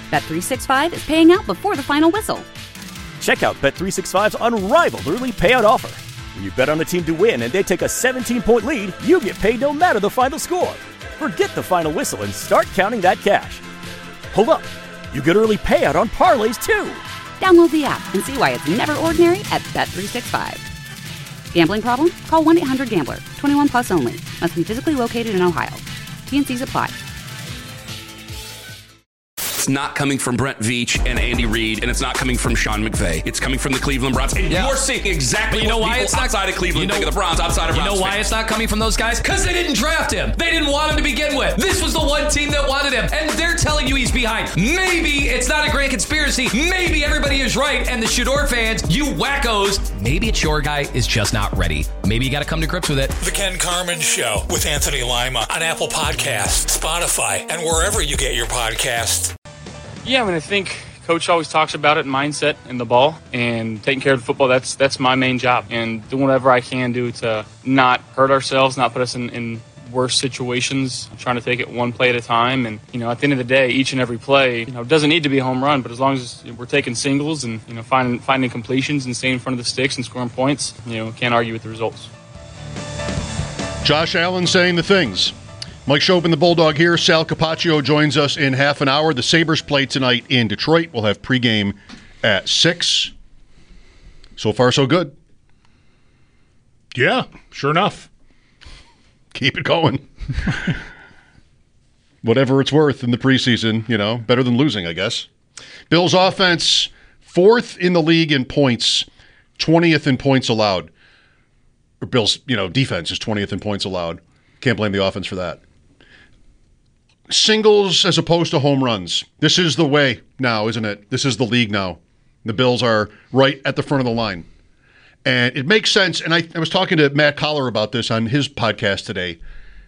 Bet365 is paying out before the final whistle. Check out Bet365's unrivaled early payout offer. When you bet on a team to win and they take a 17-point lead, you get paid no matter the final score. Forget the final whistle and start counting that cash. Hold up. You get early payout on parlays, too. Download the app and see why it's never ordinary at Bet365. Gambling problem? Call 1-800-GAMBLER. 21 plus only. Must be physically located in Ohio. T&Cs apply. It's not coming from Brent Veach and Andy Reid, and it's not coming from Sean McVay. It's coming from the Cleveland Browns. And you're seeing exactly what people outside of Cleveland think of the Browns, outside of Browns. You know why it's not coming from those guys? Because they didn't draft him. They didn't want him to begin with. This was the one team that wanted him, and they're telling you he's behind. Maybe it's not a grand conspiracy. Maybe everybody is right, and the Shador fans, you wackos, maybe it's your guy is just not ready. Maybe you got to come to grips with it. The Ken Carman Show with Anthony Lima on Apple Podcasts, Spotify, and wherever you get your podcasts. Yeah, I mean, I think Coach always talks about it, mindset and the ball, and taking care of the football. That's my main job, and doing whatever I can do to not hurt ourselves, not put us in worse situations. I'm trying to take it one play at a time, and at the end of the day, each and every play, doesn't need to be a home run, but as long as we're taking singles and finding completions and staying in front of the sticks and scoring points, can't argue with the results. Josh Allen saying the things. Mike Shopin, the Bulldog here. Sal Capaccio joins us in half an hour. The Sabres play tonight in Detroit. We'll have pregame at 6. So far, so good. Yeah, sure enough. Keep it going. Whatever it's worth in the preseason, better than losing, I guess. Bills offense, 4th in the league in points, 20th in points allowed. Or Bills, defense is 20th in points allowed. Can't blame the offense for that. Singles as opposed to home runs. This is the way now, isn't it? This is the league now. The Bills are right at the front of the line. And it makes sense. And I was talking to Matt Collar about this on his podcast today.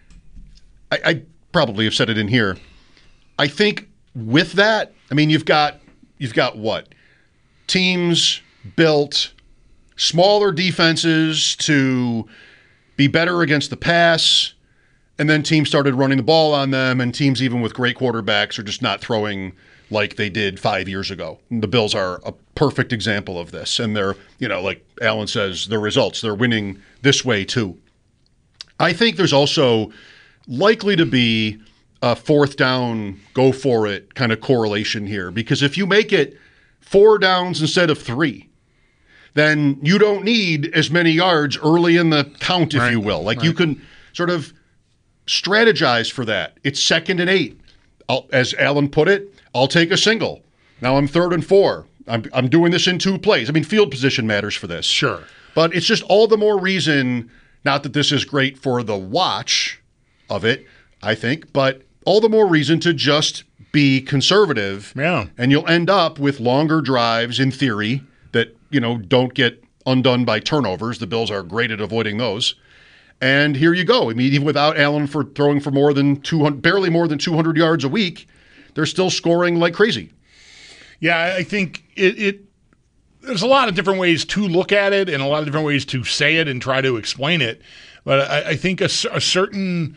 I probably have said it in here. I think with that, you've got what? Teams built smaller defenses to be better against the pass. And then teams started running the ball on them, and teams even with great quarterbacks are just not throwing like they did 5 years ago. And the Bills are a perfect example of this. And they're, like Alan says, the results, they're winning this way too. I think there's also likely to be a 4th down, go for it kind of correlation here. Because if you make it 4 downs instead of 3, then you don't need as many yards early in the count, if you will. You can sort of strategize for that. It's 2nd and 8. As Alan put it, I'll take a single. Now I'm 3rd and 4. I'm doing this in 2 plays. Field position matters for this. Sure. But it's just all the more reason, not that this is great for the watch of it, I think, but all the more reason to just be conservative. Yeah. And you'll end up with longer drives, in theory, that, don't get undone by turnovers. The Bills are great at avoiding those. And here you go. Even without Allen for throwing for barely more than 200 yards a week, they're still scoring like crazy. Yeah, I think there's a lot of different ways to look at it and a lot of different ways to say it and try to explain it. But I think in a certain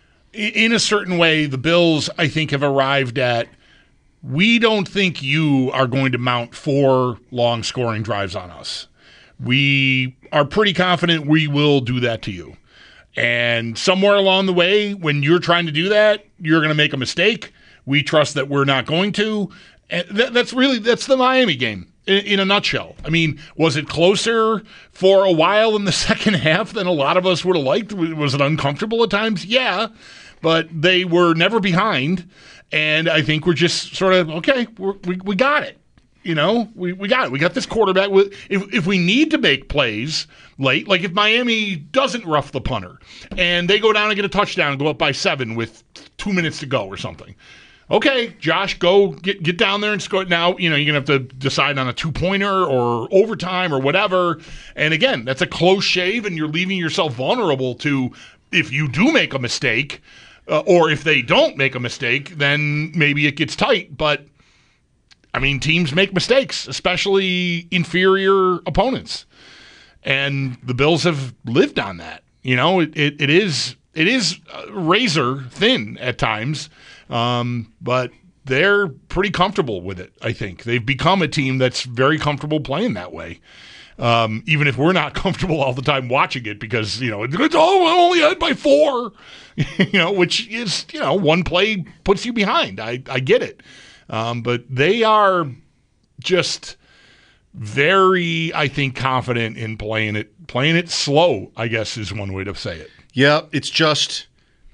way, the Bills, I think, have arrived at, we don't think you are going to mount 4 long scoring drives on us. We are pretty confident we will do that to you. And somewhere along the way, when you're trying to do that, you're going to make a mistake. We trust that we're not going to. And that's the Miami game in a nutshell. Was it closer for a while in the second half than a lot of us would have liked? Was it uncomfortable at times? Yeah, but they were never behind. And I think we're just sort of, okay, we got it. We got it. We got this quarterback. If we need to make plays late, like if Miami doesn't rough the punter and they go down and get a touchdown and go up by 7 with 2 minutes to go or something. Okay, Josh, go get down there and score. Now, you're going to have to decide on a 2-pointer or overtime or whatever. And again, that's a close shave and you're leaving yourself vulnerable to, if you do make a mistake or if they don't make a mistake, then maybe it gets tight. But teams make mistakes, especially inferior opponents. And the Bills have lived on that. It is razor thin at times. But they're pretty comfortable with it, I think. They've become a team that's very comfortable playing that way. Even if we're not comfortable all the time watching it because, it's only ahead by 4, which is, one play puts you behind. I get it. But they are just very, I think, confident in playing it slow, I guess is one way to say it. Yeah, it's just,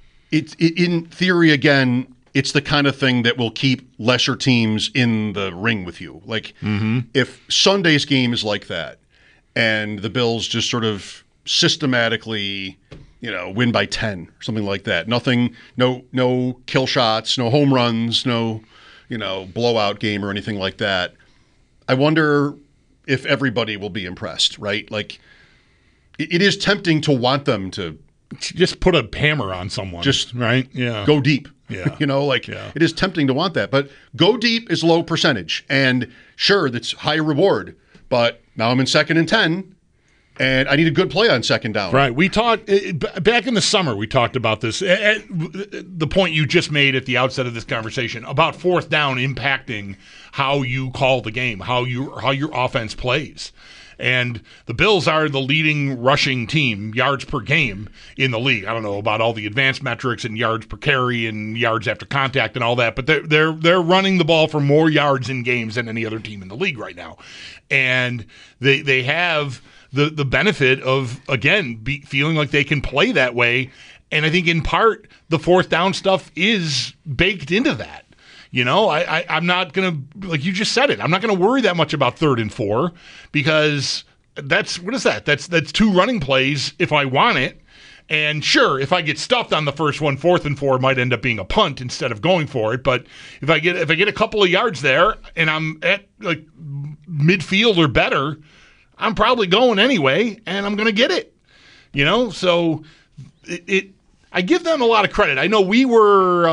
in theory, again, it's the kind of thing that will keep lesser teams in the ring with you. Like, if Sunday's game is like that, and the Bills just sort of systematically, win by 10, something like that. Nothing, no kill shots, no home runs, no, blowout game or anything like that. I wonder if everybody will be impressed, right? Like, it is tempting to want them to just put a hammer on someone. Just right? Yeah. Go deep. Yeah. It is tempting to want that. But go deep is low percentage. And sure, that's high reward. But now I'm in 2nd and 10, and I need a good play on 2nd down. Right. We talked back in the summer. We talked about this. At the point you just made at the outset of this conversation about 4th down impacting how you call the game, how your offense plays. And the Bills are the leading rushing team, yards per game in the league. I don't know about all the advanced metrics and yards per carry and yards after contact and all that, but they're running the ball for more yards in games than any other team in the league right now. And they have the benefit of, again, feeling like they can play that way. And I think in part the 4th down stuff is baked into that. I'm not going to, like you just said it, I'm not going to worry that much about 3rd and 4 because what is that? That's 2 running plays if I want it. And sure, if I get stuffed on the first one, 4th and 4 might end up being a punt instead of going for it. But if I get a couple of yards there and I'm at like midfield or better, I'm probably going anyway, and I'm going to get it. So I give them a lot of credit. I know we were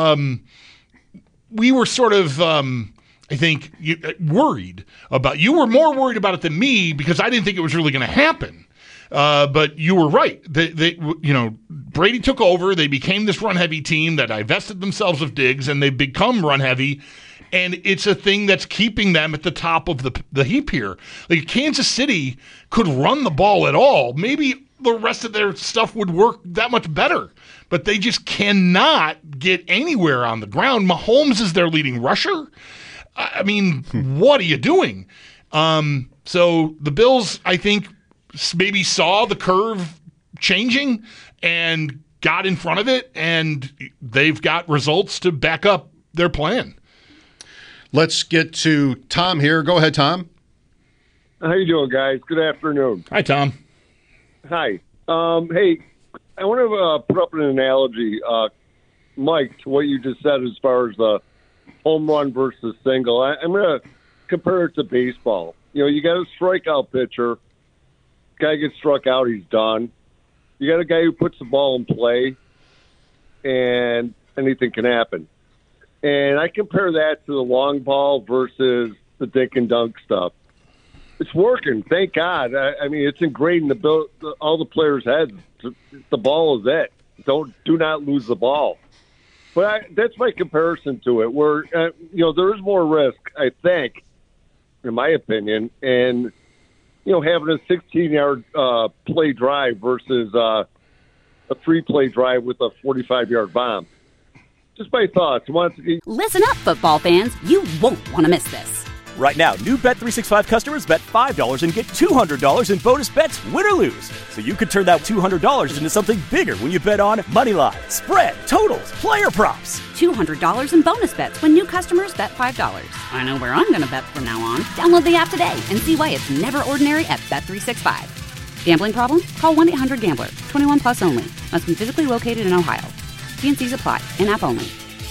sort of, I think, worried about. You were more worried about it than me because I didn't think it was really going to happen. But you were right. Brady took over. They became this run-heavy team that divested themselves of Diggs, and they've become run-heavy. And it's a thing that's keeping them at the top of the heap here. Like, Kansas City could run the ball at all. Maybe the rest of their stuff would work that much better. But they just cannot get anywhere on the ground. Mahomes is their leading rusher. I mean, what are you doing? So the Bills, I think, maybe saw the curve changing and got in front of it, and they've got results to back up their plan. Let's get to Tom here. Go ahead, Tom. How you doing, guys? Good afternoon. Hi, Tom. Hi. Hey, I want to put up an analogy, Mike, to what you just said as far as the home run versus single. I'm going to compare it to baseball. You got a strikeout pitcher. Guy gets struck out, he's done. You got a guy who puts the ball in play, and anything can happen. And I compare that to the long ball versus the dink and dunk stuff. It's working, thank God. I mean, it's ingrained in all the players' heads. The ball is it. Do not lose the ball. But that's my comparison to it. Where there is more risk, I think, in my opinion, and having a 16-yard play drive versus a 3-play drive with a 45-yard bomb. Just my thoughts. Listen up, football fans. You won't want to miss this. Right now, new Bet365 customers bet $5 and get $200 in bonus bets, win or lose. So you could turn that $200 into something bigger when you bet on money line, spread, totals, player props. $200 in bonus bets when new customers bet $5. I know where I'm going to bet from now on. Download the app today and see why it's never ordinary at Bet365. Gambling problem? Call 1-800-GAMBLER. 21 plus only. Must be physically located in Ohio. T&Cs apply. In-app only.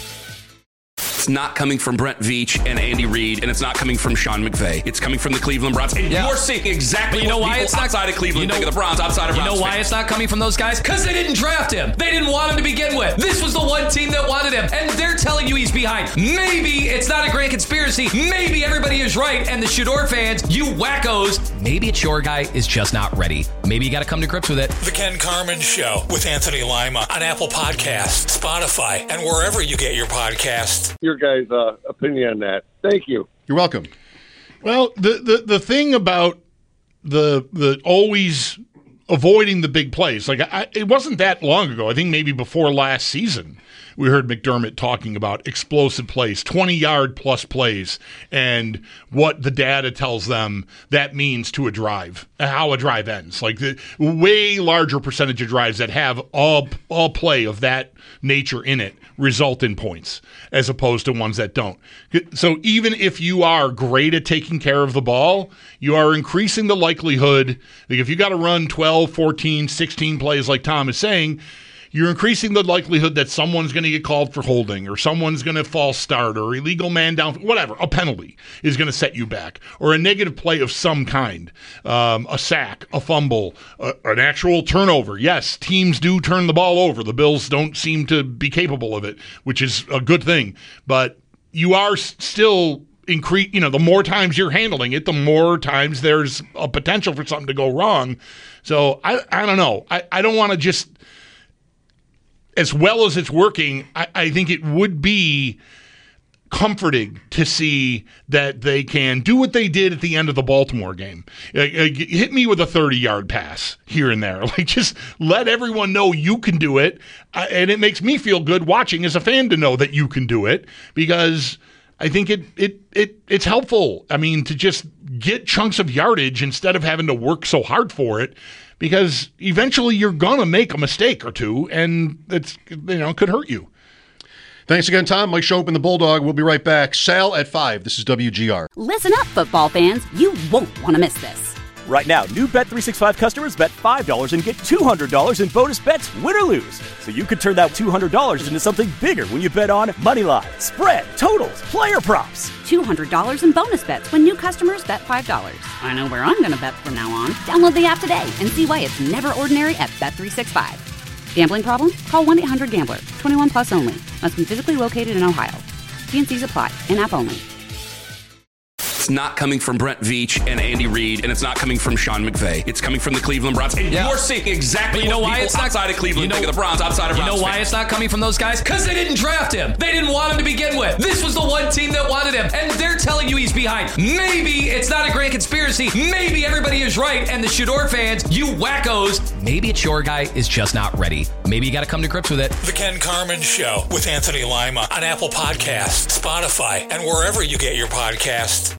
It's not coming from Brent Veach and Andy Reid, and it's not coming from Sean McVay. It's coming from the Cleveland Browns. And you're seeing exactly what people outside of Cleveland think of the Browns, outside of Browns. You know why it's not coming from those guys? Because they didn't draft him. They didn't want him to begin with. This was the one team that wanted him, and they're telling you he's behind. Maybe it's not a grand conspiracy. Maybe everybody is right, and the Shador fans, you wackos, maybe it's your guy is just not ready. Maybe you got to come to grips with it. The Ken Carman Show with Anthony Lima on Apple Podcasts, Spotify, and wherever you get your podcasts. your guys' opinion on that. Thank you. You're welcome. Well, the thing about the always avoiding the big plays, like it wasn't that long ago. I think maybe before last season, we heard McDermott talking about explosive plays, 20-yard plus plays, and what the data tells them that means to a drive, how a drive ends. Like the way larger percentage of drives that have all play of that nature in it result in points, as opposed to ones that don't. So even if you are great at taking care of the ball, you are increasing the likelihood, like if you got to run 12, 14, 16 plays like Tom is saying, you're increasing the likelihood that someone's going to get called for holding, or someone's going to false start, or illegal man down, whatever, a penalty is going to set you back, or a negative play of some kind, a sack, a fumble, an actual turnover. Yes, teams do turn the ball over. The Bills don't seem to be capable of it, which is a good thing. But you are still the more times you're handling it, the more times there's a potential for something to go wrong. So I don't know. I don't want to just, as well as it's working, I think it would be comforting to see that they can do what they did at the end of the Baltimore game. Hit me with a 30-yard pass here and there. Like, just let everyone know you can do it. And it makes me feel good watching as a fan to know that you can do it, because I think it's helpful. I mean, to just get chunks of yardage instead of having to work so hard for it, because eventually you're going to make a mistake or two, and it's, could hurt you. Thanks again, Tom. Mike Schopp and the Bulldog. We'll be right back. Sal at 5. This is WGR. Listen up, football fans. You won't want to miss this. Right now, new Bet365 customers bet $5 and get $200 in bonus bets, win or lose. So you could turn that $200 into something bigger when you bet on money line, spread, totals, player props. $200 in bonus bets when new customers bet $5. I know where I'm going to bet from now on. Download the app today and see why it's never ordinary at Bet365. Gambling problem? Call 1-800-GAMBLER. 21 plus only. Must be physically located in Ohio. T&Cs apply. In-app only. It's not coming from Brent Veach and Andy Reid, and it's not coming from Sean McVay. It's coming from the Cleveland Browns. And you're seeing exactly what people outside of Cleveland think of the Browns, outside of Browns. You know why it's not coming from those guys? Because they didn't draft him. They didn't want him to begin with. This was the one team that wanted him, and they're telling you he's behind. Maybe it's not a grand conspiracy. Maybe everybody is right, and the Shador fans, you wackos, maybe it's your guy is just not ready. Maybe you got to come to grips with it. The Ken Carman Show with Anthony Lima on Apple Podcasts, Spotify, and wherever you get your podcasts.